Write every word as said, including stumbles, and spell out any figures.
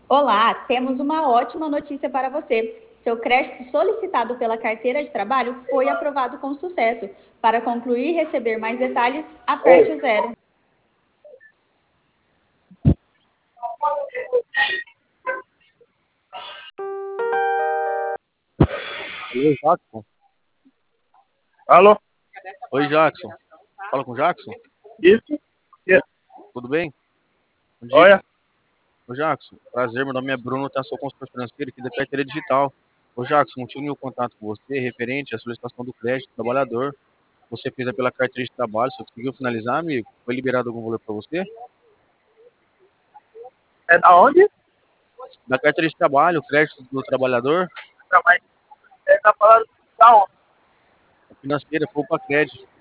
Olá, temos uma ótima notícia para você. Seu crédito solicitado pela carteira de trabalho foi aprovado com sucesso. Para concluir e receber mais detalhes, aperte o zero. Alô, Jackson? Alô? Oi, Jackson. Fala com o Jackson? Isso? Isso. Tudo bem? Bom dia. Olha, Ô, Jackson, prazer. Meu nome é Bruno, tá? Sou consultor financeiro aqui da Carteira Digital. Ô, Jackson, tive meu contato com você referente à solicitação do crédito do trabalhador. Você fez pela carteira de trabalho, você conseguiu finalizar, amigo? Foi liberado algum valor para você? é da onde? Da carteira de trabalho, crédito do trabalhador, Tá, mas você tá falando da onde? a financeira, Poupa Crédito.